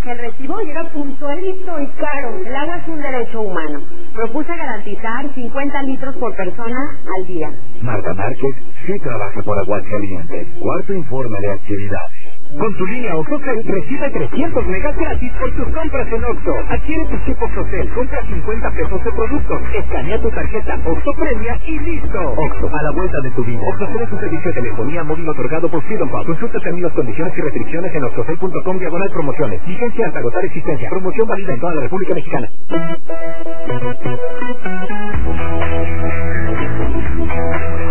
que el recibo llega puntualito y caro. El agua es un derecho humano. Propuse garantizar 50 litros por persona al día. Marta Márquez sí trabaja por Aguascalientes. Cuarto informe de actividades. Con tu línea OxoCell recibe 300 megas gratis por tus compras en Oxxo. Adquiere tu chip OxoCell, compra 50 pesos de productos, escanea tu tarjeta Oxxo Premia y listo. Oxxo, a la vuelta de tu vida. OxoCell es un servicio de telefonía móvil otorgado por Freedom Pub. Consulta términos, condiciones y restricciones en oxocell.com/promociones. Vigencia hasta agotar existencia. Promoción válida en toda la República Mexicana.